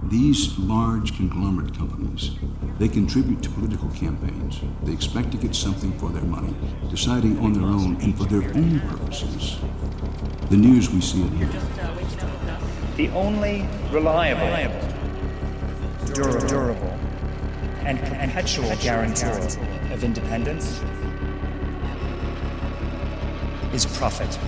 These large conglomerate companies, they contribute to political campaigns. They expect to get something for their money, deciding on their own and for their own purposes. The news we see it here. The only reliable, durable, and perpetual guarantor of independence is profit.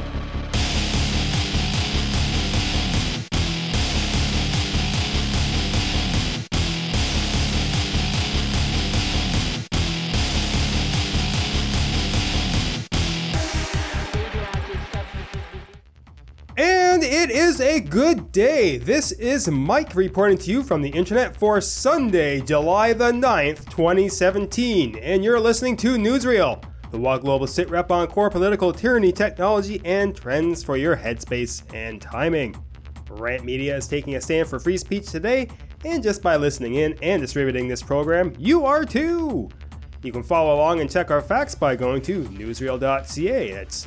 And it is a good day. This is Mike reporting to you from the internet for Sunday, July the 9th, 2017. And you're listening to Newsreel, the WA Global Sitrep on core political tyranny, technology, and trends for your headspace and timing. Rant Media is taking a stand for free speech today, and just by listening in and distributing this program, you are too. You can follow along and check our facts by going to newsreel.ca. That's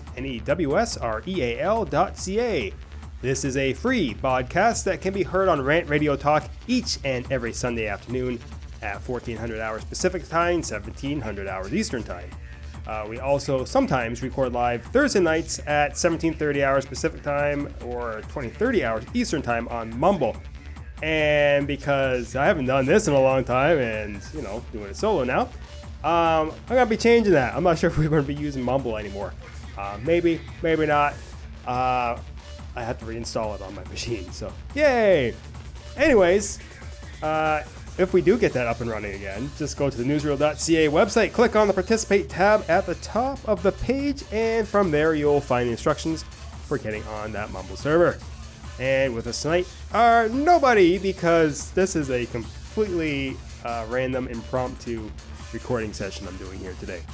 newsreal.ca. This is a free podcast that can be heard on Rant Radio Talk each and every Sunday afternoon at 1400 hours Pacific Time, 1700 hours Eastern Time. We also sometimes record live Thursday nights at 1730 hours Pacific Time or 2030 hours Eastern Time on Mumble. And because I haven't done this in a long time and, doing it solo now, I'm going to be changing that. I'm not sure if we're going to be using Mumble anymore. Maybe not. I have to reinstall it on my machine, so yay! Anyways, if we do get that up and running again, just go to the newsreel.ca website, click on the Participate tab at the top of the page, and from there you'll find the instructions for getting on that Mumble server. And with us tonight are nobody, because this is a completely random, impromptu recording session I'm doing here today.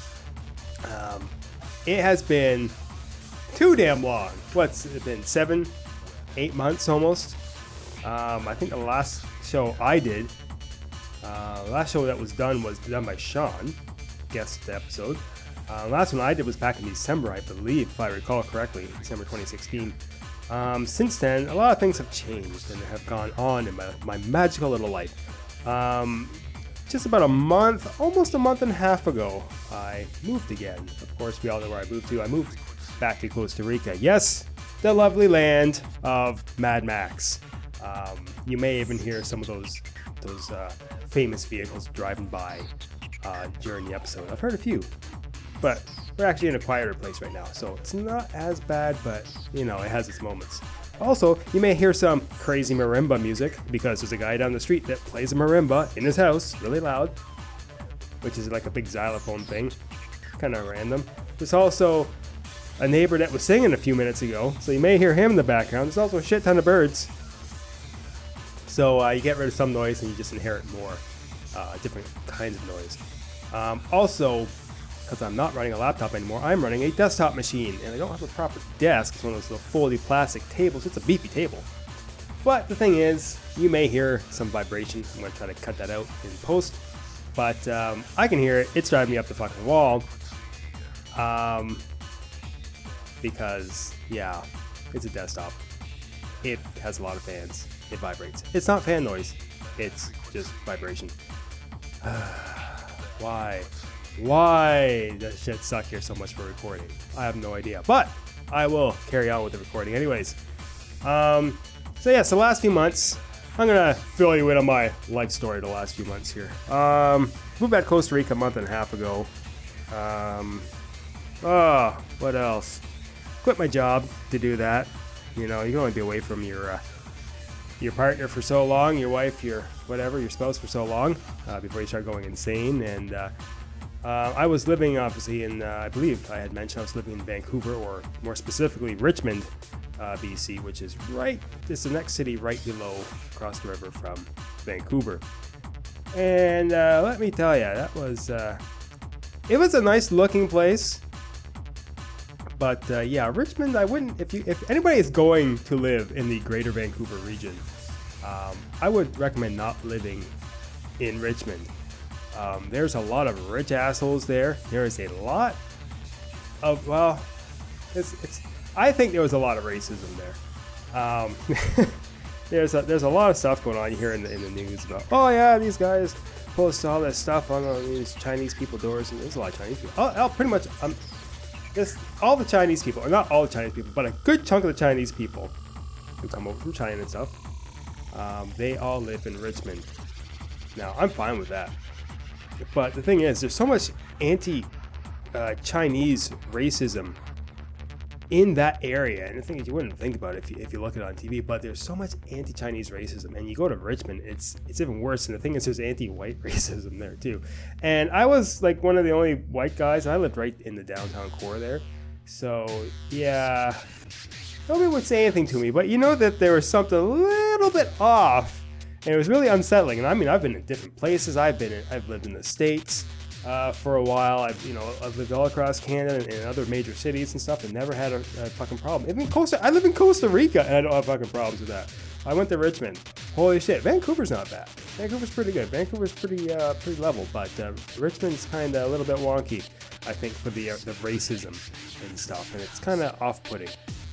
It has been too damn long. What's it been? 7-8 months almost. I think the last show I did, the last show that was done by Sean, guest episode. The last one I did was back in December, I believe, if I recall correctly, December 2016. Since then, a lot of things have changed and have gone on in my magical little life. Just about almost a month and a half ago, I moved again. Of course, we all know where I moved to. I moved back to Costa Rica. Yes, the lovely land of Mad Max. You may even hear some of those famous vehicles driving by during the episode. I've heard a few, but we're actually in a quieter place right now, so it's not as bad, but it has its moments. Also, you may hear some crazy marimba music because there's a guy down the street that plays a marimba in his house really loud, which is like a big xylophone thing. Kind of random. There's also a neighbor that was singing a few minutes ago, so you may hear him in the background. There's also a shit ton of birds. So you get rid of some noise and you just inherit more different kinds of noise. Also, because I'm not running a laptop anymore, I'm running a desktop machine, and I don't have a proper desk. It's one of those little foldy plastic tables. It's a beefy table. But the thing is, you may hear some vibration. I'm going to try to cut that out in post. But I can hear it. It's driving me up the fucking wall. Because, yeah, it's a desktop. It has a lot of fans. It vibrates. It's not fan noise. It's just vibration. Why does shit suck here so much for recording? I have no idea, but I will carry on with the recording anyways. So the last few months, I'm gonna fill you in on my life story the last few months here. Moved back to Costa Rica a month and a half ago. What else? Quit my job to do that. You can only be away from your partner for so long, your wife, your spouse for so long, before you start going insane. And I was living, obviously, in, I believe I had mentioned I was living in Vancouver, or more specifically Richmond, BC, which is it's the next city right below, across the river from Vancouver. And let me tell you, that was, it was a nice looking place. But Richmond, I wouldn't, if anybody is going to live in the greater Vancouver region, I would recommend not living in Richmond. There's a lot of rich assholes there. There is a lot of, I think there was a lot of racism there. there's a lot of stuff going on here in the news about, oh yeah, these guys post all this stuff on these Chinese people doors, and there's a lot of Chinese people. Pretty much, all the Chinese people, or not all the Chinese people, but a good chunk of the Chinese people who come over from China and stuff, they all live in Richmond. Now, I'm fine with that. But the thing is, there's so much anti-Chinese racism in that area, and the thing is, you wouldn't think about it if you look at it on TV, but there's so much anti-Chinese racism, and you go to Richmond, it's even worse. And the thing is, there's anti-white racism there too. And I was like one of the only white guys, and I lived right in the downtown core there, so yeah, nobody would say anything to me, but you know that there was something a little bit off, and it was really unsettling. And I mean, I've been in different places. I've lived in the States for a while. I've lived all across Canada and in other major cities and stuff, and never had a fucking problem. I live in Costa Rica, and I don't have fucking problems with that. I went to Richmond. Holy shit, Vancouver's not bad. Vancouver's pretty good. Vancouver's pretty level, but Richmond's kind of a little bit wonky, I think, for the racism and stuff, and it's kind of off-putting.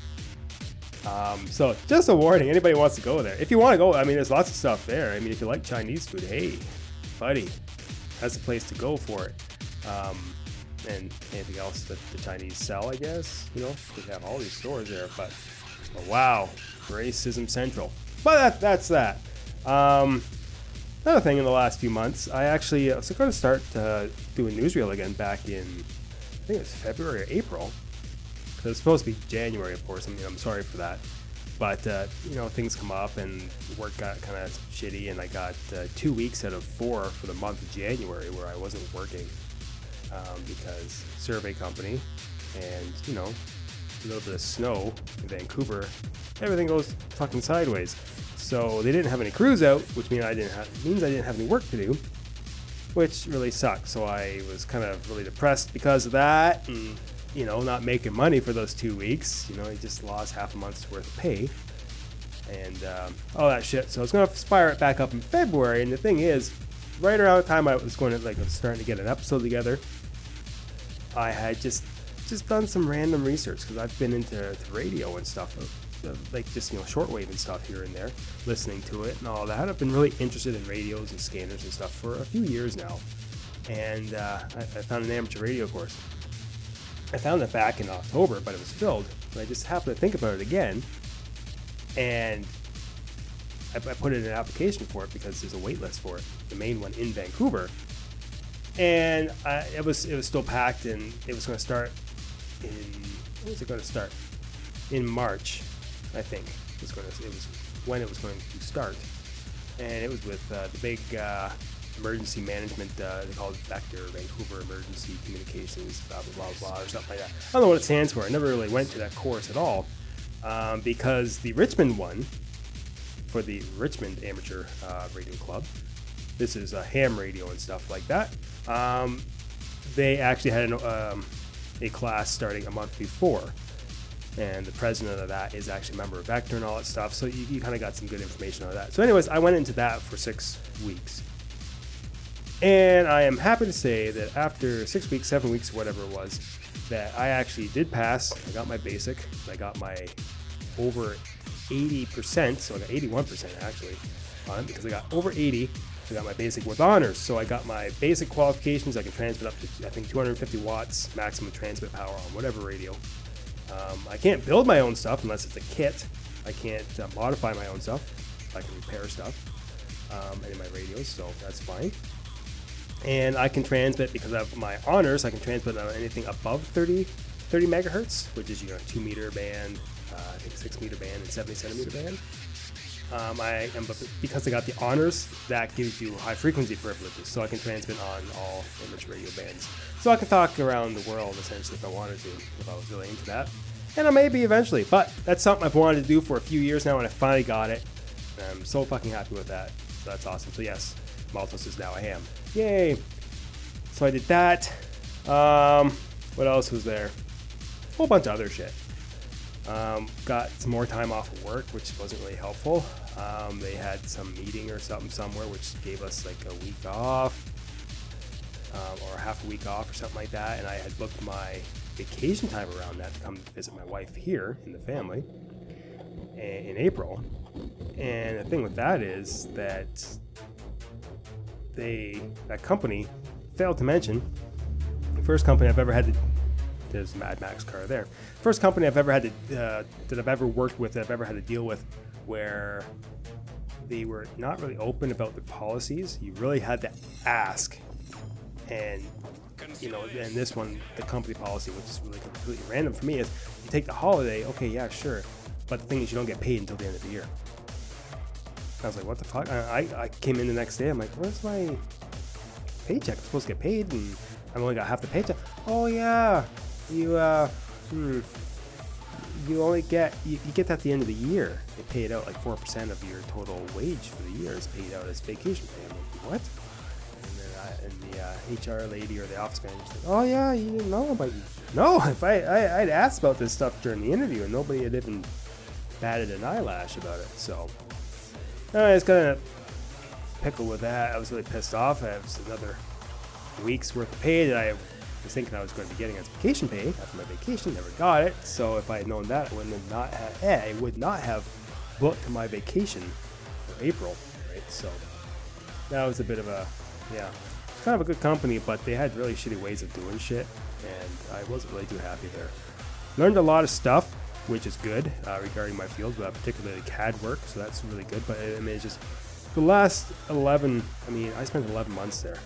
So just a warning, anybody who wants to go there. If you want to go, I mean, there's lots of stuff there. I mean, if you like Chinese food, hey, buddy, that's the place to go for it. And anything else that the Chinese sell, I guess, they have all these stores there, but wow, racism central. But that's that. Another thing in the last few months, I actually was going to start doing newsreel again back in, I think it was February or April. It was supposed to be January, of course. I mean, I'm sorry for that. But, things come up and work got kind of shitty, and I got 2 weeks out of 4 for the month of January where I wasn't working because survey company and, a little bit of snow in Vancouver, everything goes fucking sideways. So they didn't have any crews out, which means I didn't have any work to do, which really sucked. So I was kind of really depressed because of that, and not making money for those 2 weeks. I just lost half a month's worth of pay and all that shit. So I was going to fire it back up in February. And the thing is, right around the time I was starting to get an episode together, I had just done some random research because I've been into radio and stuff, shortwave and stuff here and there, listening to it and all that. I've been really interested in radios and scanners and stuff for a few years now. And I found an amateur radio course. I found it back in October, but it was filled. But I just happened to think about it again, and I put in an application for it because there's a wait list for it, the main one in Vancouver. And it was still packed, and it was going to start in, when was it going to start? In March, I think. It was when it was going to start. And it was with the big emergency management, they call it Vector, Vancouver Emergency Communications, blah, blah, blah, blah, or something like that. I don't know what it stands for. I never really went to that course at all because the Richmond one, for the Richmond Amateur Radio Club, this is a ham radio and stuff like that, they actually had a class starting a month before. And the president of that is actually a member of Vector and all that stuff, so you kind of got some good information on that. So anyways, I went into that for 6 weeks. And I am happy to say that after 6 weeks, 7 weeks, whatever it was, that I actually did pass. I got my basic. I got my over 80%, so I got 81% actually on it because I got over 80. I got my basic with honors. So I got my basic qualifications. I can transmit up to, I think, 250 watts maximum transmit power on whatever radio. I can't build my own stuff unless it's a kit. I can't modify my own stuff. I can repair stuff in my radios, so that's fine. And I can transmit, because of my honors, I can transmit on anything above 30 megahertz, which is 2 meter band, I think 6 meter band and 70 centimeter band. Because I got the honors, that gives you high frequency privileges, so I can transmit on all amateur radio bands. So I can talk around the world essentially if I wanted to, if I was really into that. And I may be eventually, but that's something I've wanted to do for a few years now, and I finally got it. And I'm so fucking happy with that. So that's awesome. So yes, Maltos is now a ham. Yay! So I did that. What else was there? A whole bunch of other shit. Got some more time off of work, which wasn't really helpful. They had some meeting or something somewhere, which gave us like a week off, or half a week off or something like that. And I had booked my vacation time around that to come visit my wife here in the family in April. And the thing with that is that that company failed to mention the first company I've ever had to. There's a Mad Max car there. First company I've ever had to that I've ever worked with, that I've ever had to deal with, where they were not really open about the policies. You really had to ask, and and this one, the company policy, which is really completely random for me, is you take the holiday. Okay, yeah, sure, but the thing is, you don't get paid until the end of the year. I was like, what the fuck? I came in the next day. I'm like, where's my paycheck? I'm supposed to get paid, and I've only got half the paycheck. Oh yeah, you only get you get that at the end of the year. They pay it out like 4% of your total wage for the year is paid out as vacation pay. I'm like, what? And the HR lady or the office manager said, oh yeah, you didn't know about you. No, if I'd asked about this stuff during the interview, and nobody had even batted an eyelash about it. So I was kind of pickled with that. I was really pissed off. I have another week's worth of pay that I was thinking I was going to be getting as vacation pay after my vacation. Never got it. So if I had known that, I would not have booked my vacation for April, right? So that was a bit of a, it's kind of a good company, but they had really shitty ways of doing shit, and I wasn't really too happy there. Learned a lot of stuff, which is good regarding my field, particularly CAD work, so that's really good. But I mean, it's just the last 11, I spent 11 months there,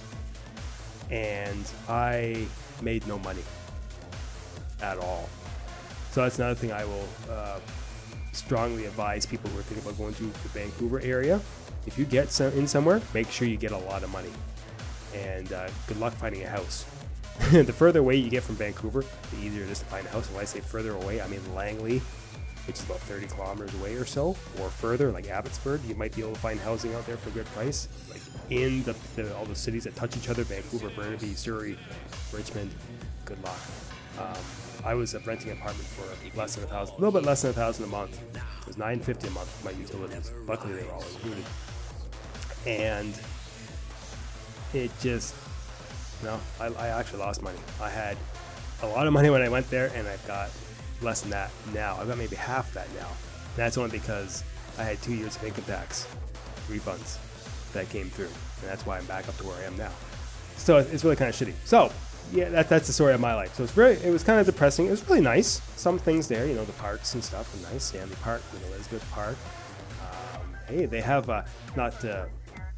and I made no money at all. So that's another thing I will strongly advise people who are thinking about going to the Vancouver area. If you get in somewhere, make sure you get a lot of money, and good luck finding a house. The further away you get from Vancouver, the easier it is to find a house. And when I say further away, I mean Langley, which is about 30 kilometers away or so, or further, like Abbotsford. You might be able to find housing out there for a good price. Like in all the cities that touch each other, Vancouver, Burnaby, Surrey, Richmond, good luck. I was renting an apartment for less than $1,000, a little bit less than $1,000 a month. It was $950 a month for my utilities. Luckily, they were all included. And it just, I actually lost money. I had a lot of money when I went there, and I've got less than that now. I've got maybe half that now. And that's only because I had 2 years of income tax refunds that came through, and that's why I'm back up to where I am now. So it's really kind of shitty. So yeah, that's the story of my life. So it was kind of depressing. It was really nice. Some things there, the parks and stuff are nice. Stanley Park, Elizabeth Park. Hey, they have not to,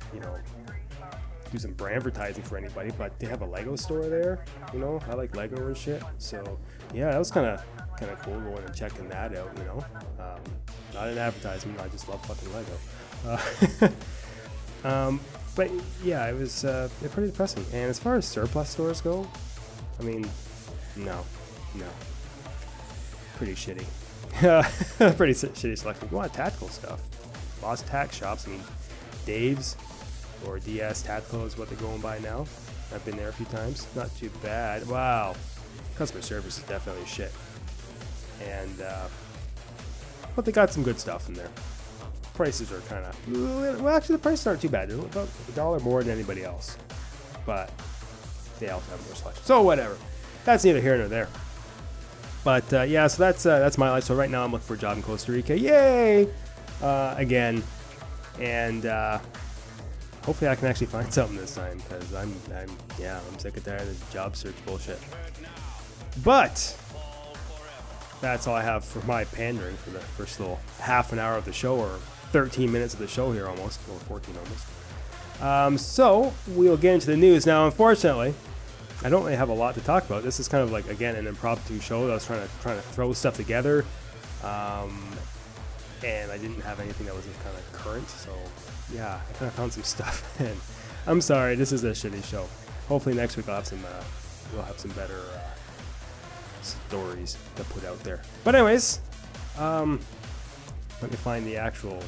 do some brand advertising for anybody, but they have a Lego store there. I like Lego and shit. So yeah, that was kind of cool going and checking that out. Not an advertisement. I just love fucking Lego. But yeah, it was pretty depressing. And as far as surplus stores go, no, pretty shitty. Pretty shitty selection. If you want tactical stuff, lots of tack shops. Dave's or DS Tactical is what they're going by now. I've been there a few times. Not too bad. Wow, customer service is definitely shit. And but they got some good stuff in there. Prices are kind of actually the prices aren't too bad. They're about $1 more than anybody else, but they also have more selection. So whatever, that's neither here nor there. But yeah, so that's my life. So right now I'm looking for a job in Costa Rica. Yay! Again, and hopefully I can actually find something this time, because I'm sick and tired of the job search bullshit. But that's all I have for my pandering for the first little half an hour of the show, or 13 minutes of the show here almost, or 14 almost. So we'll get into the news now. Unfortunately, I don't really have a lot to talk about. This is kind of like, again, an impromptu show that I was trying to throw stuff together, and I didn't have anything that was kind of current. So yeah, I kind of found some stuff, and I'm sorry, this is a shitty show. Hopefully next week we'll have some better stories to put out there. But anyways, let me find the actual.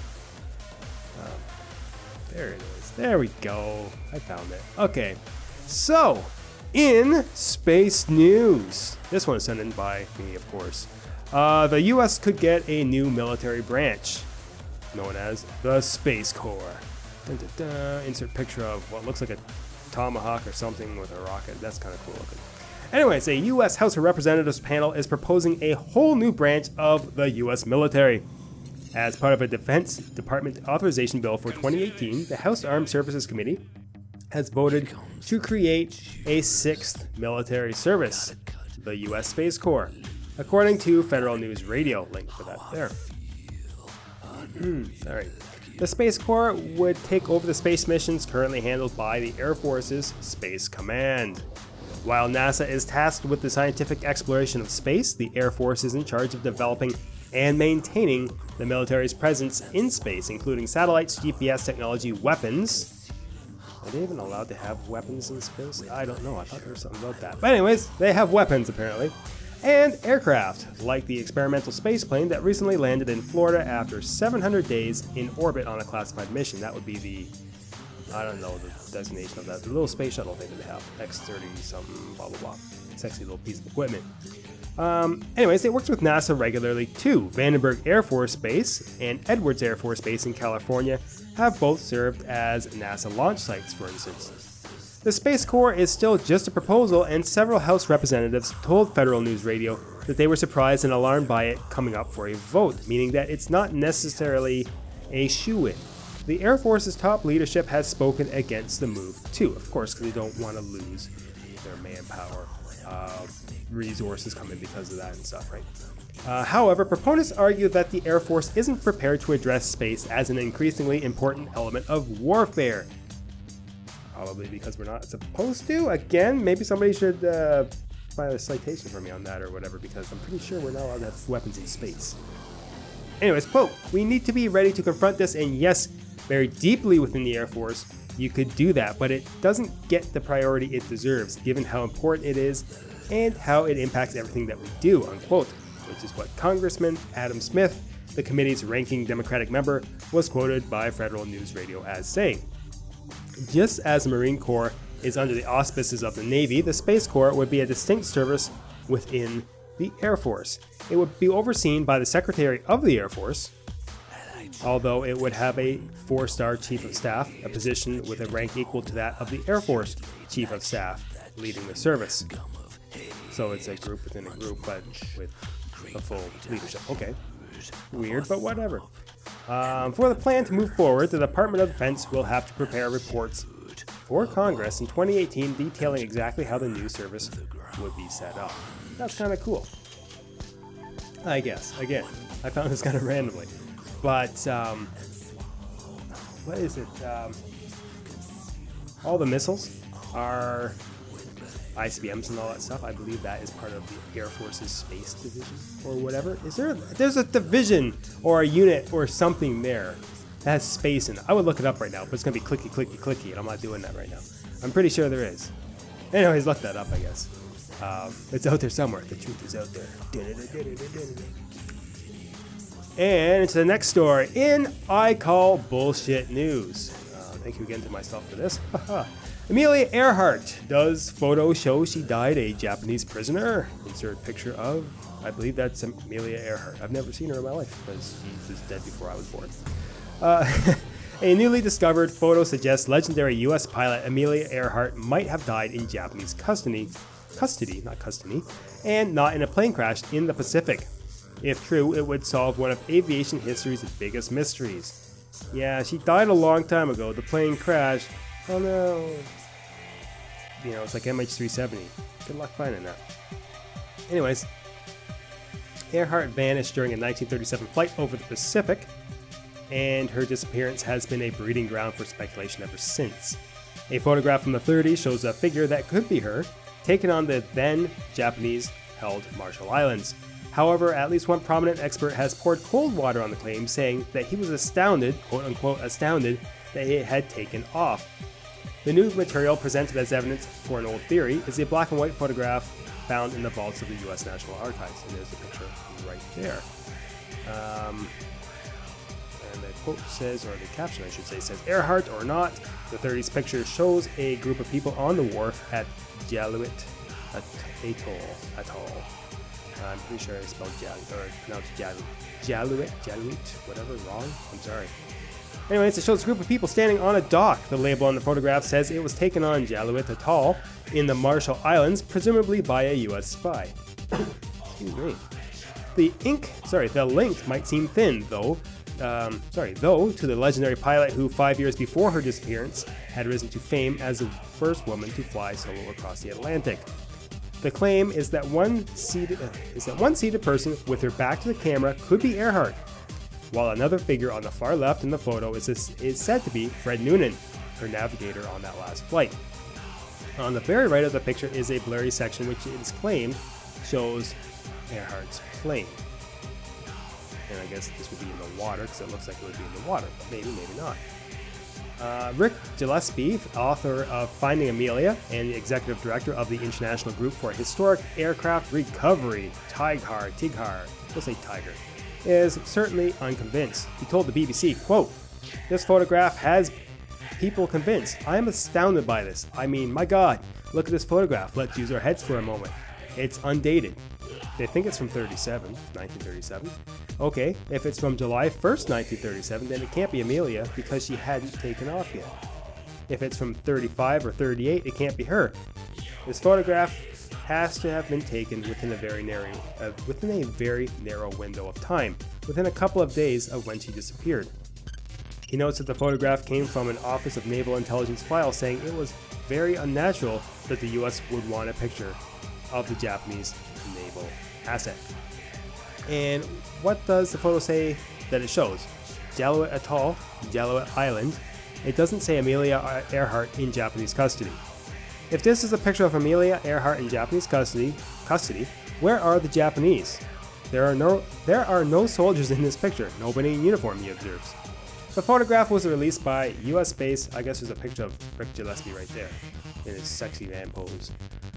There it is. There we go. I found it. Okay, so in space news, this one is sent in by me, of course. The U.S. could get a new military branch known as the Space Corps. Dun, dun, dun. Insert picture of what looks like a tomahawk or something with a rocket. That's kind of cool looking. Anyways, a U.S. House of Representatives panel is proposing a whole new branch of the U.S. military. As part of a Defense Department authorization bill for 2018, the House Armed Services Committee has voted to create a sixth military service, the U.S. Space Corps, according to Federal News Radio. Link for that there. Sorry. The Space Corps would take over the space missions currently handled by the Air Force's Space Command. While NASA is tasked with the scientific exploration of space, the Air Force is in charge of developing and maintaining the military's presence in space, including satellites, GPS technology, weapons. Are they even allowed to have weapons in space? I don't know. I thought there was something about that. But anyways, they have weapons apparently. And aircraft, like the experimental space plane that recently landed in Florida after 700 days in orbit on a classified mission. That would be the, I don't know, the designation of that. The little space shuttle thing that they have. X-30 something, blah, blah, blah. Sexy little piece of equipment. Anyways, they worked with NASA regularly too. Vandenberg Air Force Base and Edwards Air Force Base in California have both served as NASA launch sites, for instance. The Space Corps is still just a proposal, and several House representatives told Federal News Radio that they were surprised and alarmed by it coming up for a vote, meaning that it's not necessarily a shoo-in. The Air Force's top leadership has spoken against the move too, of course, because they don't want to lose their manpower. Resources come in because of that and stuff, right? However, proponents argue that the Air Force isn't prepared to address space as an increasingly important element of warfare. Probably because we're not supposed to. Again, maybe somebody should file a citation for me on that or whatever, because I'm pretty sure we're not allowed to have weapons in space. Anyways, quote, "We need to be ready to confront this, and yes, very deeply within the Air Force, you could do that, but it doesn't get the priority it deserves, given how important it is and how it impacts everything that we do," unquote, which is what Congressman Adam Smith, the committee's ranking Democratic member, was quoted by Federal News Radio as saying. Just as the Marine Corps is under the auspices of the Navy, the Space Corps would be a distinct service within the Air Force. It would be overseen by the Secretary of the Air Force, although it would have a 4-star Chief of Staff, a position with a rank equal to that of the Air Force Chief of Staff, leading the service. So it's a group within a group, but with a full leadership. Okay. Weird, but whatever. For the plan to move forward, the Department of Defense will have to prepare reports for Congress in 2018 detailing exactly how the new service would be set up. That's kind of cool. I guess. Again, I found this kind of randomly. But, what is it? All the missiles are ICBMs and all that stuff. I believe that is part of the Air Force's Space Division or whatever. There's a division or a unit or something there that has space in it. I would look it up right now, but it's going to be clicky, clicky, clicky, and I'm not doing that right now. I'm pretty sure there is. Anyways, look that up, I guess. It's out there somewhere. The truth is out there. And to the next story in I Call Bullshit News. Thank you again to myself for this. Amelia Earhart. Does photo show she died a Japanese prisoner? Insert picture of, I believe that's Amelia Earhart. I've never seen her in my life because she was dead before I was born. A newly discovered photo suggests legendary U.S. pilot Amelia Earhart might have died in Japanese custody, and not in a plane crash in the Pacific. If true, it would solve one of aviation history's biggest mysteries. Yeah, she died a long time ago. The plane crashed. Oh no. You know, it's like MH370. Good luck finding that. Anyways, Earhart vanished during a 1937 flight over the Pacific, and her disappearance has been a breeding ground for speculation ever since. A photograph from the 30s shows a figure that could be her, taken on the then Japanese-held Marshall Islands. However, at least one prominent expert has poured cold water on the claim, saying that he was astounded, quote-unquote astounded, that it had taken off. The new material presented as evidence for an old theory is a black and white photograph found in the vaults of the U.S. National Archives. And there's the picture right there. And the quote says, or the caption I should say, says, Earhart or not, the 30s picture shows a group of people on the wharf at Atoll. I'm pretty sure I spelled Jaluit, whatever, wrong? I'm sorry. Anyways, it shows a group of people standing on a dock. The label on the photograph says it was taken on Jaluit Atoll in the Marshall Islands, presumably by a U.S. spy. Excuse me. The link might seem thin, though. though to the legendary pilot who 5 years before her disappearance had risen to fame as the first woman to fly solo across the Atlantic. The claim is that one seated person with her back to the camera could be Earhart, while another figure on the far left in the photo is said to be Fred Noonan, her navigator on that last flight. On the very right of the picture is a blurry section which is claimed shows Earhart's plane. And I guess this would be in the water because it looks like it would be in the water, but maybe not. Rick Gillespie, author of Finding Amelia and the executive director of the International Group for Historic Aircraft Recovery, TIGHAR, we'll say Tiger, is certainly unconvinced. He told the BBC, quote, "This photograph has people convinced. I am astounded by this. I mean, my God, look at this photograph. Let's use our heads for a moment. It's undated. They think it's from 1937. Okay, if it's from July 1st, 1937, then it can't be Amelia because she hadn't taken off yet. If it's from 35 or 38, it can't be her. This photograph has to have been taken within a very narrow window of time, within a couple of days of when she disappeared." He notes that the photograph came from an Office of Naval Intelligence file saying it was very unnatural that the US would want a picture of the Japanese naval asset. And what does the photo say that it shows? Jallout Atoll, Jallout Island. It doesn't say Amelia Earhart in Japanese custody. If this is a picture of Amelia Earhart in Japanese custody, where are the Japanese? There are no soldiers in this picture, nobody in uniform, he observes. The photograph was released by U.S. base. I guess there's a picture of Rick Gillespie right there in his sexy man pose.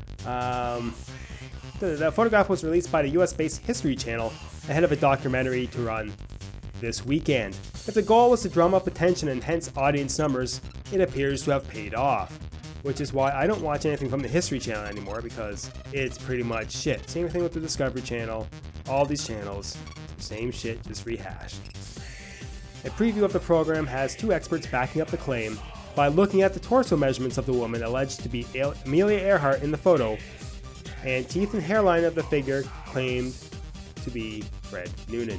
The photograph was released by the US-based History Channel ahead of a documentary to run this weekend. If the goal was to drum up attention and hence audience numbers, it appears to have paid off. Which is why I don't watch anything from the History Channel anymore because it's pretty much shit. Same thing with the Discovery Channel, all these channels, same shit, just rehashed. A preview of the program has two experts backing up the claim by looking at the torso measurements of the woman alleged to be Amelia Earhart in the photo, and teeth and hairline of the figure claimed to be Fred Noonan.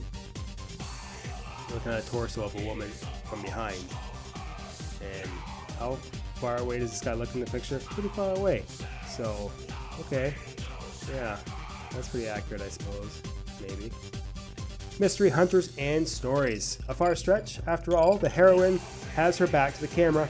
Looking at the torso of a woman from behind. And how far away does this guy look in the picture? Pretty far away. So, okay. Yeah, that's pretty accurate, I suppose. Maybe. Mystery hunters and stories. A far stretch. After all, the heroine has her back to the camera,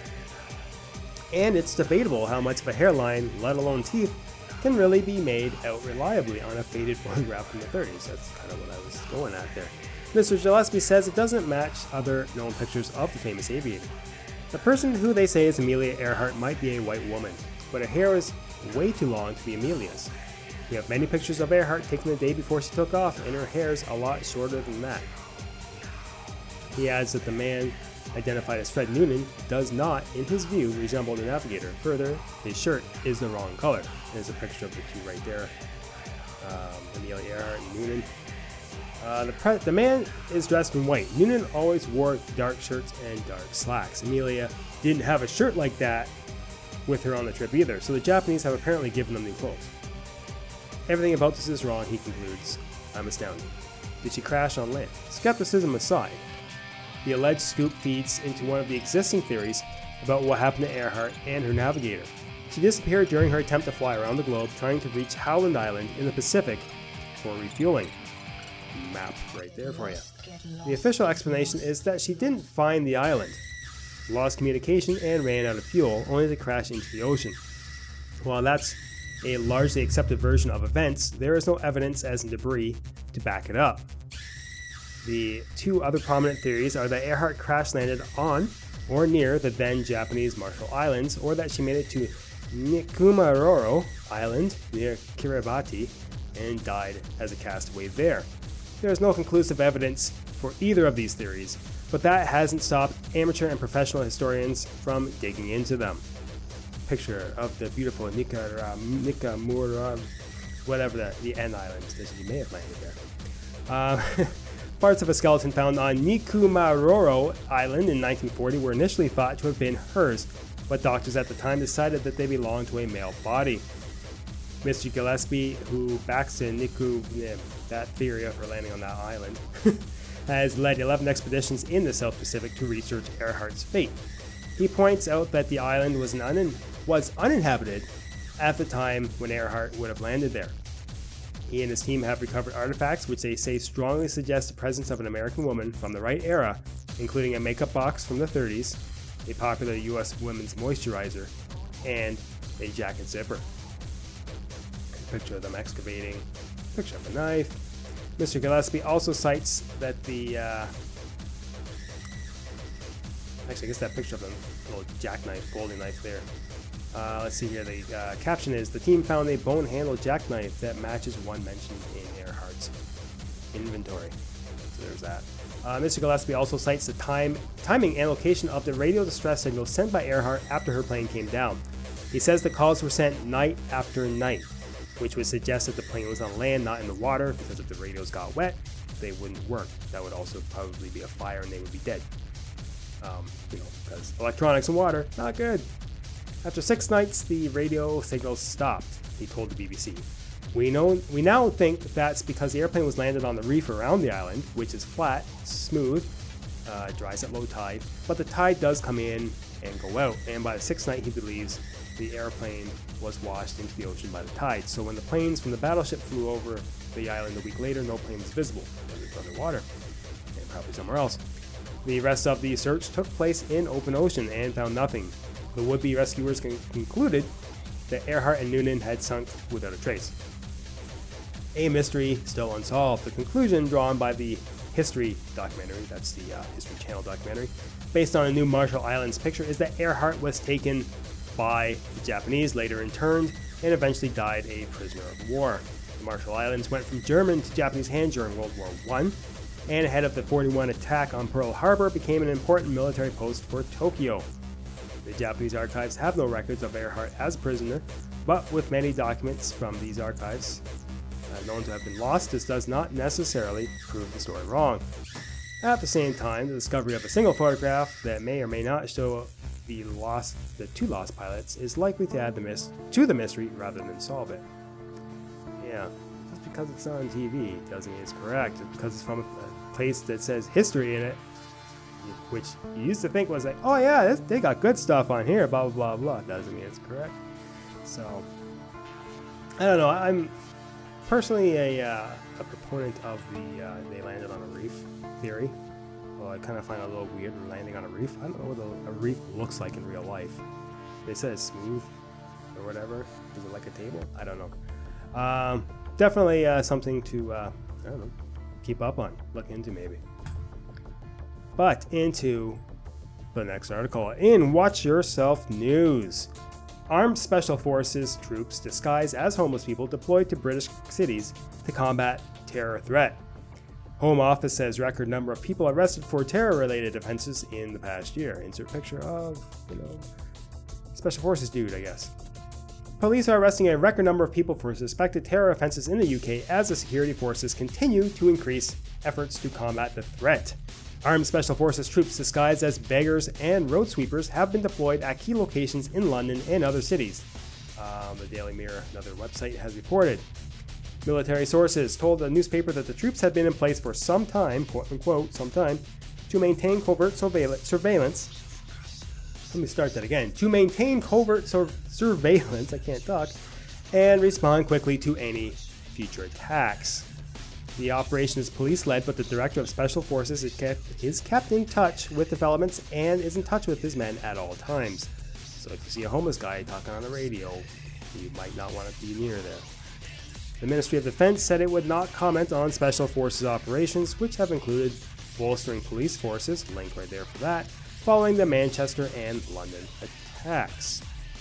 and it's debatable how much of a hairline, let alone teeth, can really be made out reliably on a faded photograph from the 30s. That's kind of what I was going at there. Mr. Gillespie says it doesn't match other known pictures of the famous aviator. The person who they say is Amelia Earhart might be a white woman, but her hair is way too long to be Amelia's. We have many pictures of Earhart taken the day before she took off, and her hair's a lot shorter than that. He adds that the man identified as Fred Noonan does not, in his view, resemble the navigator. Further, his shirt is the wrong color. There's a picture of the two right there. Amelia Earhart and Noonan. The man is dressed in white. Noonan always wore dark shirts and dark slacks. Amelia didn't have a shirt like that with her on the trip either, so the Japanese have apparently given them new clothes. Everything about this is wrong, he concludes. I'm astounded. Did she crash on land? Skepticism aside, the alleged scoop feeds into one of the existing theories about what happened to Earhart and her navigator. She disappeared during her attempt to fly around the globe trying to reach Howland Island in the Pacific for refueling. Map right there for you. The official explanation is that she didn't find the island, lost communication, and ran out of fuel, only to crash into the ocean. While that's a largely accepted version of events, there is no evidence as in debris to back it up. The two other prominent theories are that Earhart crash landed on or near the then Japanese Marshall Islands, or that she made it to Nikumaroro Island near Kiribati and died as a castaway there. There is no conclusive evidence for either of these theories, but that hasn't stopped amateur and professional historians from digging into them. Picture of the beautiful Nikamura, whatever the N Islands that you may have landed there. Parts of a skeleton found on Nikumaroro Island in 1940 were initially thought to have been hers, but doctors at the time decided that they belonged to a male body. Mr. Gillespie, who backs to that theory of her landing on that island, has led 11 expeditions in the South Pacific to research Earhart's fate. He points out that the island was uninhabited at the time when Earhart would have landed there. He and his team have recovered artifacts which they say strongly suggest the presence of an American woman from the right era, including a makeup box from the 30s, a popular U.S. women's moisturizer, and a jacket zipper. Picture of them excavating, picture of a knife. Mr. Gillespie also cites that the actually, I guess that picture of a little jackknife, folding knife there. Let's see here. The caption is, the team found a bone-handled jackknife that matches one mentioned in Earhart's inventory. So there's that. Mr. Gillespie also cites the timing and location of the radio distress signal sent by Earhart after her plane came down. He says the calls were sent night after night, which would suggest that the plane was on land, not in the water, because if the radios got wet, they wouldn't work. That would also probably be a fire and they would be dead. Because electronics and water, not good. After 6 nights, the radio signals stopped, he told the BBC. We now think that's because the airplane was landed on the reef around the island, which is flat, smooth, dries at low tide, but the tide does come in and go out, and by the 6th night he believes the airplane was washed into the ocean by the tide. So when the planes from the battleship flew over the island a week later, no plane was visible. It was underwater, and probably somewhere else. The rest of the search took place in open ocean and found nothing. The would-be rescuers concluded that Earhart and Noonan had sunk without a trace. A mystery still unsolved. The conclusion drawn by the History documentary, that's the History Channel documentary, based on a new Marshall Islands picture, is that Earhart was taken by the Japanese, later interned, and eventually died a prisoner of war. The Marshall Islands went from German to Japanese hands during World War I, and ahead of the 1941 attack on Pearl Harbor, became an important military post for Tokyo. The Japanese archives have no records of Earhart as a prisoner, but with many documents from these archives known to have been lost, this does not necessarily prove the story wrong. At the same time, the discovery of a single photograph that may or may not show the two lost pilots is likely to add to the mystery rather than solve it. Yeah, just because it's on TV doesn't mean it's correct. Just because it's from a place that says history in it, which you used to think was like, oh yeah, they got good stuff on here, blah blah blah blah, doesn't mean it's correct. So, I don't know. I'm personally a proponent of the they landed on a reef theory. Well, I kind of find it a little weird landing on a reef. I don't know what a reef looks like in real life. They said it's smooth or whatever. Is it like a table? I don't know. Definitely something to I don't know, keep up on, look into maybe. But into the next article in Watch Yourself News. Armed Special Forces troops disguised as homeless people deployed to British cities to combat terror threat. Home Office says record number of people arrested for terror-related offenses in the past year. Insert picture of, Special Forces dude, I guess. Police are arresting a record number of people for suspected terror offenses in the UK as the security forces continue to increase efforts to combat the threat. Armed Special Forces troops disguised as beggars and road sweepers have been deployed at key locations in London and other cities. The Daily Mirror, another website, has reported. Military sources told the newspaper that the troops had been in place for some time, quote unquote, some time, to maintain covert surveillance. Let me start that again. To maintain covert surveillance, I can't talk, and respond quickly to any future attacks. The operation is police-led, but the Director of Special Forces is kept in touch with developments and is in touch with his men at all times. So if you see a homeless guy talking on the radio, you might not want to be near there. The Ministry of Defense said it would not comment on Special Forces operations, which have included bolstering police forces, link right there for that, following the Manchester and London attacks.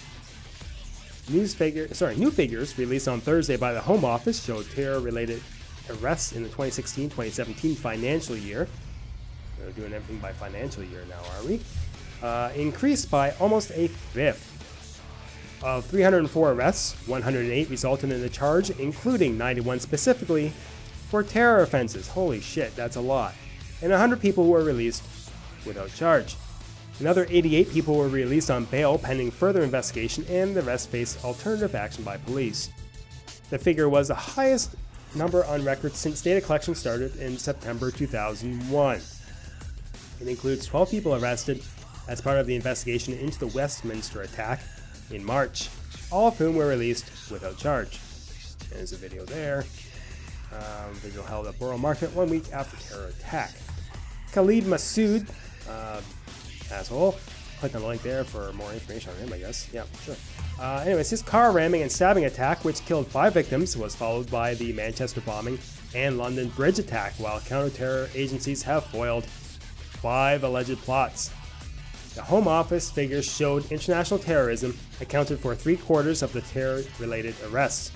New figures released on Thursday by the Home Office showed terror-related arrests in the 2016-2017 financial year. We're doing everything by financial year now, are we? Increased by almost a fifth. Of 304 arrests, 108 resulted in a charge, including 91 specifically for terror offenses. Holy shit, that's a lot. And 100 people were released without charge. Another 88 people were released on bail pending further investigation, and the rest faced alternative action by police. The figure was the highest number on record since data collection started in September 2001. It includes 12 people arrested as part of the investigation into the Westminster attack in March, all of whom were released without charge. There's a video there. Video held at Borough Market 1 week after terror attack. Khalid Masood, asshole. Click on the link there for more information on him, I guess. Yeah, sure. Anyways, his car ramming and stabbing attack, which killed 5 victims, was followed by the Manchester bombing and London Bridge attack, while counter-terror agencies have foiled 5 alleged plots. The Home Office figures showed international terrorism accounted for 3/4 of the terror-related arrests.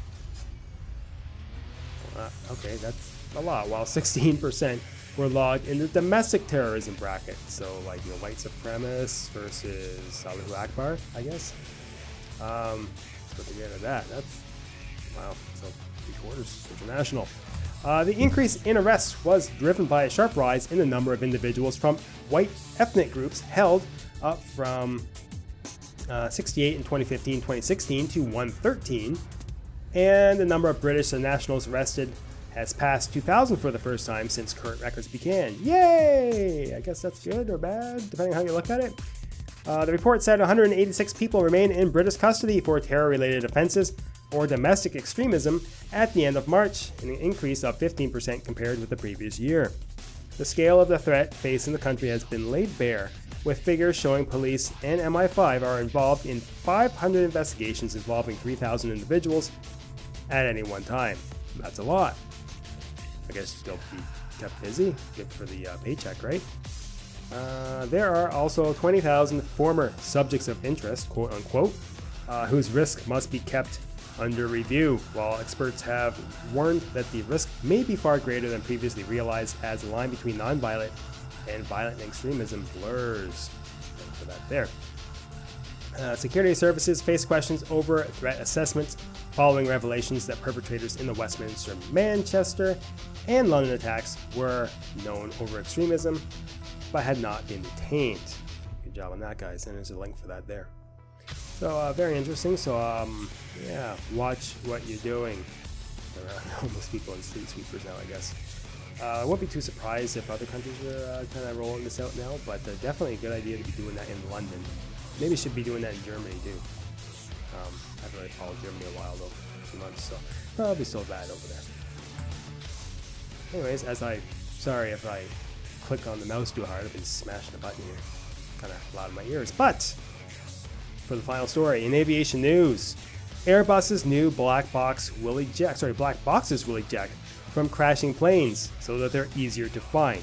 Okay, that's a lot, while 16% were logged in the domestic terrorism bracket. So, like, white supremacists versus Allahu Akbar, I guess. Put together that's, wow, so 3/4 international. The increase in arrests was driven by a sharp rise in the number of individuals from white ethnic groups held up from 68 in 2015-2016 to 113, and the number of British nationals arrested has passed 2,000 for the first time since current records began. Yay! I guess that's good or bad, depending on how you look at it. The report said 186 people remain in British custody for terror-related offenses or domestic extremism at the end of March, an increase of 15% compared with the previous year. The scale of the threat facing the country has been laid bare, with figures showing police and MI5 are involved in 500 investigations involving 3,000 individuals at any one time. That's a lot. I guess they'll be kept busy, good for the paycheck, right? There are also 20,000 former subjects of interest, quote unquote, whose risk must be kept under review, while experts have warned that the risk may be far greater than previously realized as the line between nonviolent and violent extremism blurs. Thank you for that there. Security services face questions over threat assessments following revelations that perpetrators in the Westminster, Manchester, and London attacks were known over extremism but had not been detained. Good job on that, guys, and there's a link for that there. So very interesting. So yeah, watch what you're doing. There are almost people in street sweepers now, I guess. I won't be too surprised if other countries are kind of rolling this out now, but definitely a good idea to be doing that in London. Maybe should be doing that in Germany too. I haven't really followed Germany a while though, 2 months, so probably still bad over there. Anyways, sorry if I click on the mouse too hard. I've been smashing the button here, kind of loud in my ears. But for the final story in aviation news, Airbus's new black boxes will eject from crashing planes so that they're easier to find.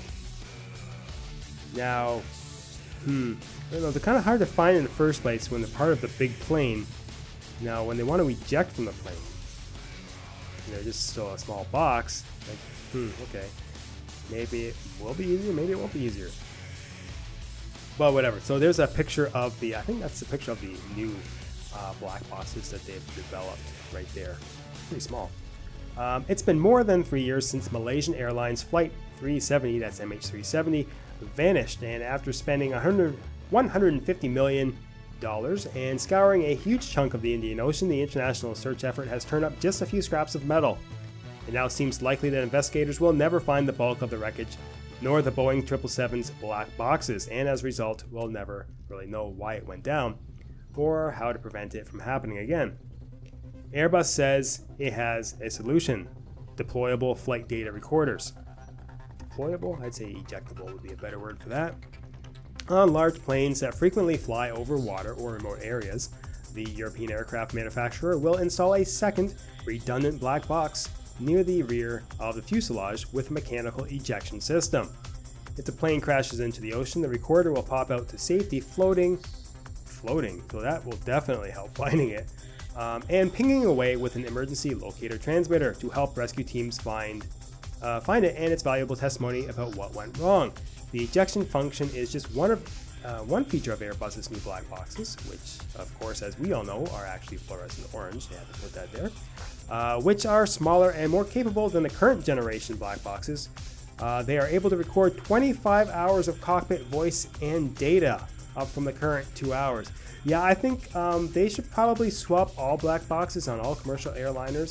Now, I don't know, they're kind of hard to find in the first place when they're part of the big plane. Now, when they want to eject from the plane, they're just still a small box. Like, okay, maybe it will be easier, maybe it won't be easier. But whatever. So there's a picture of I think that's a picture of the new black boxes that they've developed right there. Pretty small. It's been more than 3 years since Malaysian Airlines Flight 370, that's MH370, vanished, and after spending $150 million and scouring a huge chunk of the Indian Ocean, the international search effort has turned up just a few scraps of metal. It now seems likely that investigators will never find the bulk of the wreckage, nor the Boeing 777's black boxes, and as a result, will never really know why it went down, or how to prevent it from happening again. Airbus says it has a solution: deployable flight data recorders. Deployable? I'd say ejectable would be a better word for that. On large planes that frequently fly over water or remote areas, the European aircraft manufacturer will install a second, redundant black box near the rear of the fuselage with a mechanical ejection system. If the plane crashes into the ocean, the recorder will pop out to safety floating, so that will definitely help finding it, and pinging away with an emergency locator transmitter to help rescue teams find it and its valuable testimony about what went wrong. The ejection function is just one feature of Airbus's new black boxes, which, of course, as we all know, are actually fluorescent orange. They had to put that there. Which are smaller and more capable than the current generation black boxes. They are able to record 25 hours of cockpit voice and data, up from the current 2 hours. Yeah, I think they should probably swap all black boxes on all commercial airliners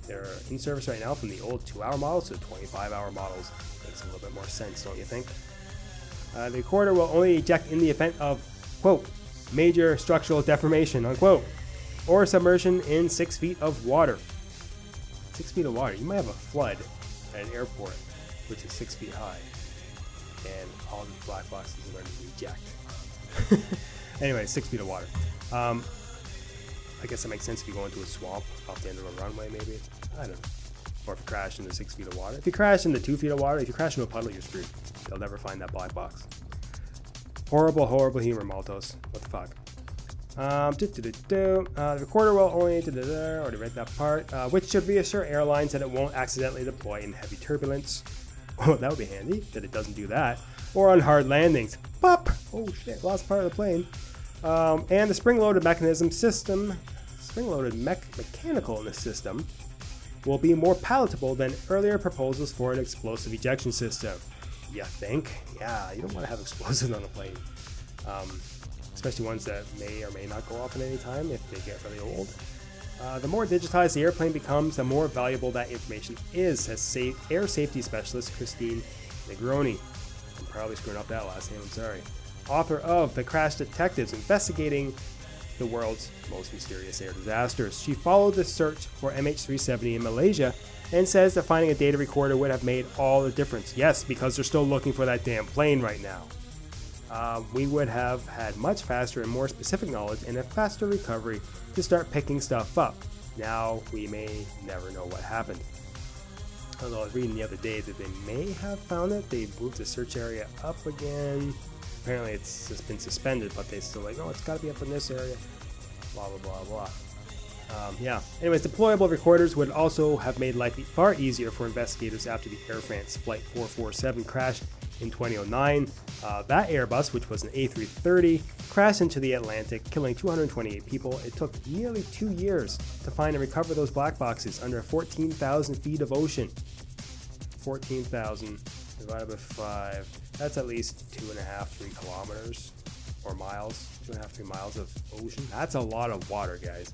They're in service right now from the old 2-hour models to 25-hour models. Makes a little bit more sense, don't you think? The recorder will only eject in the event of, quote, major structural deformation, unquote, or submersion in 6 feet of water. 6 feet of water. You might have a flood at an airport, which is 6 feet high, and all the black boxes are going to eject. Anyway, 6 feet of water. I guess that makes sense if you go into a swamp off the end of a runway, maybe. I don't know. Or if you crash into 6 feet of water. If you crash into 2 feet of water, if you crash into a puddle, you're screwed. They'll never find that black box. Horrible, horrible humor, Maltos. What the fuck? The recorder will only... already read that part. Which should reassure airlines that it won't accidentally deploy in heavy turbulence. Oh, that would be handy, that it doesn't do that. Or on hard landings. Pop! Oh shit, lost part of the plane. And the spring-loaded mechanism system, spring-loaded mechanical in the system, will be more palatable than earlier proposals for an explosive ejection system. You think? Yeah, you don't want to have explosives on a plane. Especially ones that may or may not go off at any time if they get really old. The more digitized the airplane becomes, the more valuable that information is, says air safety specialist Christine Negroni. I'm probably screwing up that last name, I'm sorry. Author of The Crash Detectives, investigating the world's most mysterious air disasters. She followed the search for MH370 in Malaysia and says that finding a data recorder would have made all the difference. Yes, because they're still looking for that damn plane right now. We would have had much faster and more specific knowledge and a faster recovery to start picking stuff up. Now we may never know what happened. Although I was reading the other day that they may have found it. They moved the search area up again. Apparently it's just been suspended, but they still like, oh, it's got to be up in this area. Blah, blah, blah, blah. Yeah. Anyways, deployable recorders would also have made life far easier for investigators after the Air France Flight 447 crash in 2009. That Airbus, which was an A330, crashed into the Atlantic, killing 228 people. It took nearly 2 years to find and recover those black boxes under 14,000 feet of ocean. 14,000 divided by 5. That's at least 2.5, 3 kilometers or miles. 2.5, 3 miles of ocean. That's a lot of water, guys.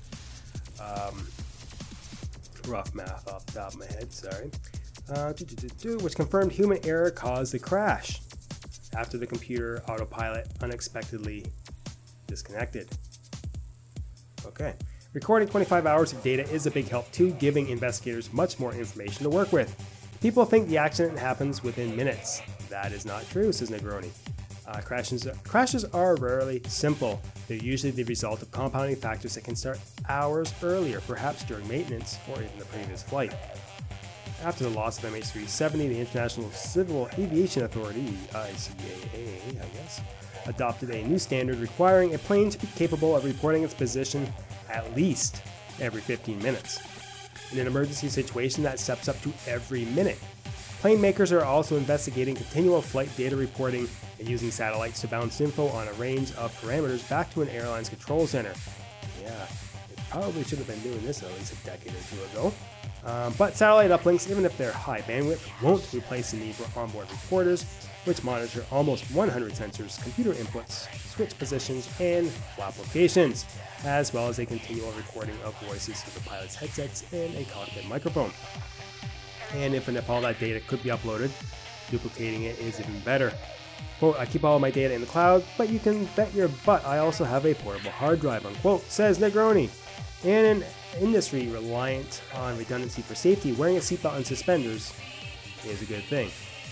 Rough math off the top of my head, sorry. Which confirmed human error caused the crash after the computer autopilot unexpectedly disconnected. Okay. Recording 25 hours of data is a big help too, giving investigators much more information to work with. People think the accident happens within minutes. That is not true, says Negroni. Crashes are rarely simple. They're usually the result of compounding factors that can start hours earlier, perhaps during maintenance or even the previous flight. After the loss of MH370, the International Civil Aviation Authority, ICAA, I guess, adopted a new standard requiring a plane to be capable of reporting its position at least every 15 minutes. In an emergency situation, that steps up to every minute. Plane makers are also investigating continual flight data reporting and using satellites to bounce info on a range of parameters back to an airline's control center. Yeah, they probably should have been doing this at least a decade or two ago. But satellite uplinks, even if they're high bandwidth, won't replace the need for onboard recorders, which monitor almost 100 sensors, computer inputs, switch positions, and flap locations, as well as a continual recording of voices through the pilot's headsets and a cockpit microphone. And if all that data could be uploaded, duplicating it is even better. Quote, I keep all of my data in the cloud, but you can bet your butt I also have a portable hard drive, unquote, says Negroni. In an industry reliant on redundancy for safety, wearing a seatbelt and suspenders is a good thing.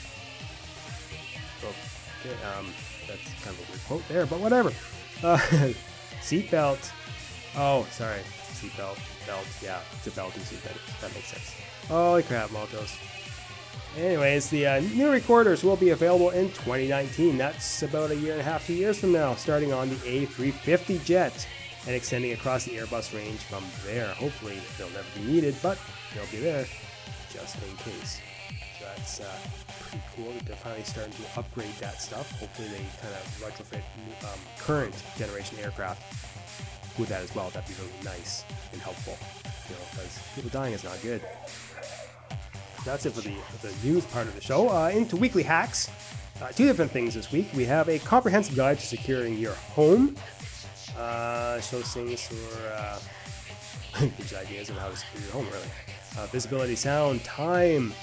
Okay, that's kind of a weird quote there, but whatever. Seatbelt. Oh, sorry. Seatbelt. Belt. Yeah, it's a belt and seatbelt. That makes sense. Holy crap, Maltos. Anyways, the new recorders will be available in 2019. That's about a year and a half, 2 years from now, starting on the A350 jet and extending across the Airbus range from there. Hopefully, they'll never be needed, but they'll be there just in case. So that's pretty cool that they're finally starting to upgrade that stuff. Hopefully, they kind of retrofit current generation aircraft with that as well. That'd be really nice and helpful, because people dying is not good. That's it for the news part of the show. Into weekly hacks. 2 different things this week. We have a comprehensive guide to securing your home. Shows things for gives ideas on how to secure your home, really. visibility, sound, time.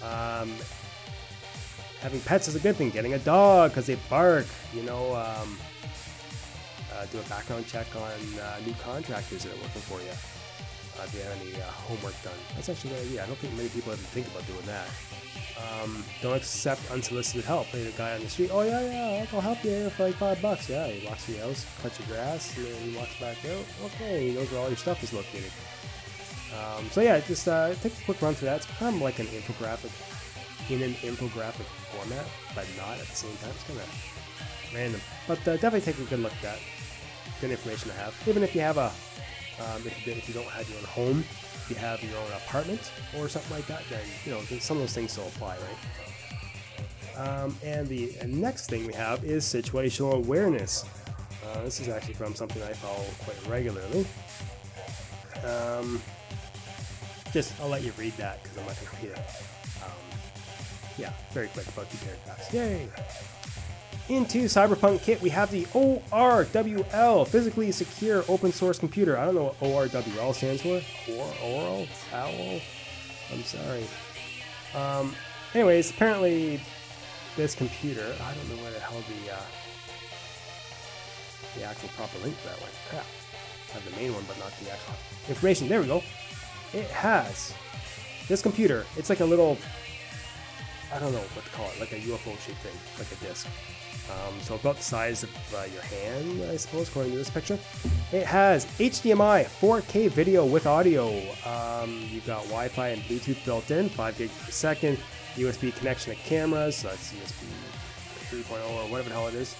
Having pets is a good thing. Getting a dog because they bark. Do a background check on new contractors that are working for you. If you have any homework done. That's actually a good idea. I don't think many people even think about doing that. Don't accept unsolicited help. Hey, the guy on the street, oh yeah, I'll help you here for like $5. Yeah, he walks to your house, cuts your grass, and then he walks back out. Okay, he knows where all your stuff is located. So yeah, just take a quick run through that. It's kind of like an infographic, in an infographic format, but not at the same time. It's kind of random. But definitely take a good look at that. Good information to have. Even if you have if you don't have your own home, if you have your own apartment or something like that, then some of those things still apply, right? And the next thing we have is situational awareness. This is actually from something I follow quite regularly. I'll let you read that because I'm not going to read it. Yeah, very quick about 2 paragraphs. Yay! Into Cyberpunk Kit, we have the ORWL, Physically Secure Open Source Computer. I don't know what ORWL stands for. Oral? Owl? I'm sorry. Anyways, apparently this computer, I don't know where the hell the actual proper link for that one. Crap. I have the main one, but not the actual information. There we go. It has this computer. It's like a little, I don't know what to call it, like a UFO shaped thing, like a disc. So about the size of your hand, I suppose, according to this picture. It has HDMI, 4K video with audio. You've got Wi-Fi and Bluetooth built in, 5 gig per second. USB connection to cameras, so that's USB 3.0 or whatever the hell it is.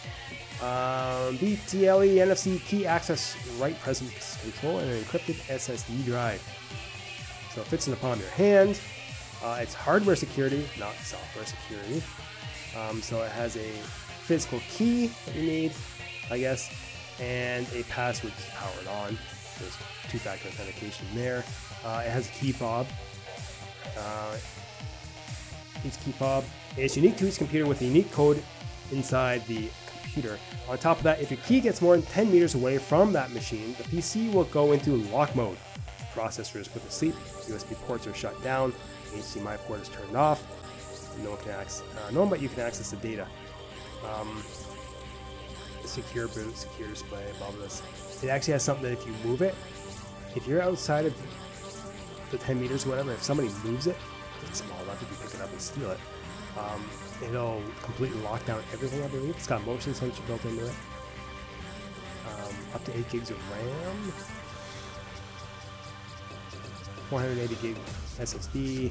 BTLE NFC key access write presence control and an encrypted SSD drive. So it fits in the palm of your hand. It's hardware security, not software security. So it has a physical key that you need, I guess, and a password that's powered on. There's 2-factor authentication there. It has a key fob. Each key fob is unique to each computer with a unique code inside the computer. On top of that, if your key gets more than 10 meters away from that machine, the PC will go into lock mode. Processor is put to sleep. USB ports are shut down. HDMI port is turned off. No one but you can access the data. Secure boot, secure display, above this. It actually has something that if you move it, if you're outside of the 10 meters or whatever, if somebody moves it, it's small enough if you pick it up and steal it, it'll completely lock down everything, I believe. It's got motion sensor built into it. Up to 8 gigs of RAM. 480 gig SSD.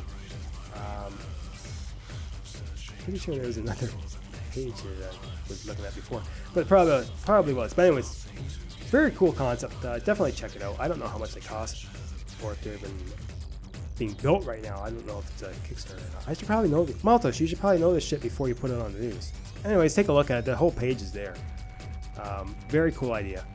Pretty sure there was another page here that I was looking at before, but it probably was. But anyways, very cool concept. Definitely check it out. I don't know how much they cost, or if they're even being built right now. I don't know if it's a Kickstarter or not. I should probably know. Maltos, you should probably know this shit before you put it on the news. Anyways, take a look at it. The whole page is there. Very cool idea.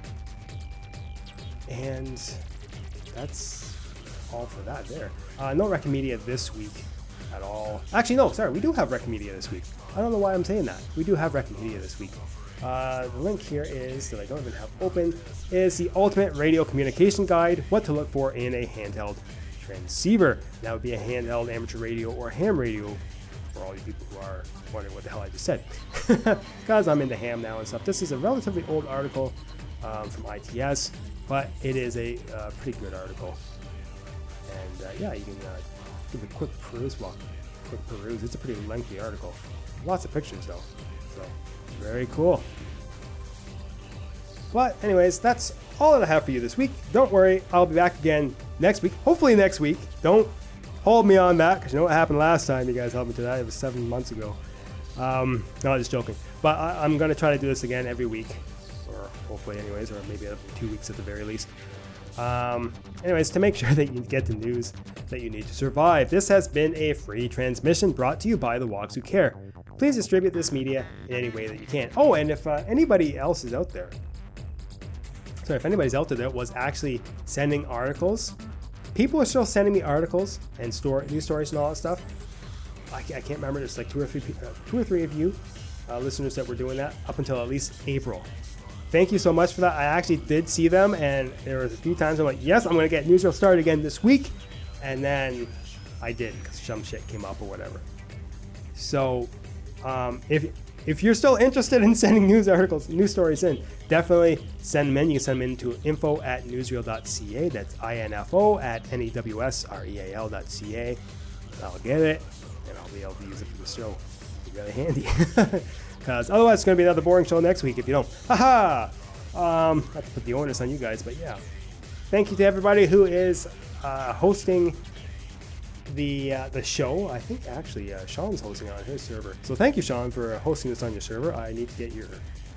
And that's all for that there. No Rec Media this week at all. Actually, no, sorry, we do have Rec Media this week. I don't know why I'm saying that. We do have Rec Media this week. The link here is, that I don't even have open, is the Ultimate Radio Communication Guide, what to look for in a handheld transceiver. That would be a handheld amateur radio or ham radio, for all you people who are wondering what the hell I just said. Because I'm into ham now and stuff. This is a relatively old article from ITS, but it is a pretty good article. And yeah, you can give it a quick peruse. It's a pretty lengthy article. Lots of pictures though, so very cool. But anyways, that's all that I have for you this week. Don't worry, I'll be back again next week. Hopefully next week. Don't hold me on that, because you know what happened last time you guys helped me to that. It was 7 months ago. No, just joking. But I'm going to try to do this again every week, or hopefully anyways, or maybe every 2 weeks at the very least. Anyways, to make sure that you get the news that you need to survive. This has been a free transmission brought to you by the Wogs Who Care. Please distribute this media in any way that you can. Oh, and if anybody else is out there, if anybody's out there that was actually sending articles, people are still sending me articles and news stories and all that stuff. I can't remember. There's like two or three of you listeners that were doing that up until at least April. Thank you so much for that. I actually did see them, and there was a few times I'm like, yes, I'm going to get newsreel started again this week. And then I didn't because some shit came up or whatever. So if you're still interested in sending news articles, news stories in, definitely send them in. You can send them in to info@newsreel.ca. That's info@newsreal.ca. I'll get it, and I'll be able to use it for the show. It'll be really handy. Because otherwise it's going to be another boring show next week if you don't. Haha! I have to put the onus on you guys, but yeah. Thank you to everybody who is hosting the show. I think actually Sean's hosting on his server. So thank you, Sean, for hosting this on your server. I need to get your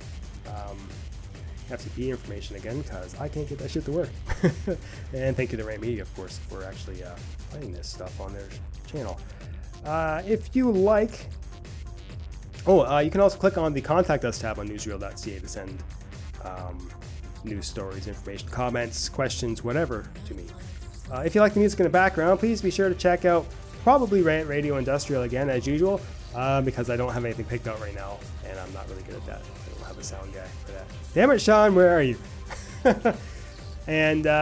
FTP information again because I can't get that shit to work. And thank you to Ray Media, of course, for actually playing this stuff on their channel. If you like... you can also click on the Contact Us tab on newsreel.ca to send news stories, information, comments, questions, whatever to me. If you like the music in the background, please be sure to check out probably Rant Radio Industrial again, as usual, because I don't have anything picked out right now, and I'm not really good at that. I don't have a sound guy for that. Damn it, Sean, where are you? And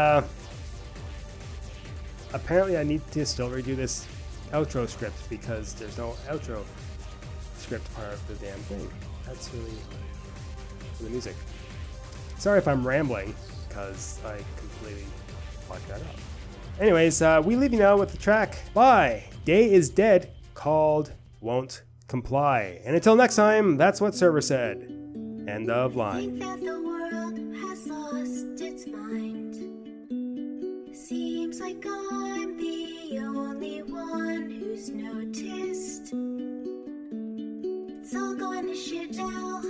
apparently I need to still redo this outro script because there's no outro script part of the damn thing. That's really for the music. Sorry if I'm rambling, because I completely fucked that up. Anyways, we leave you now with the track by Day Is Dead called Won't Comply. And until next time, that's what Server said. End of line. Think that the world has lost its mind. Seems like I'm the only one who's noticed. It's all going to shit now.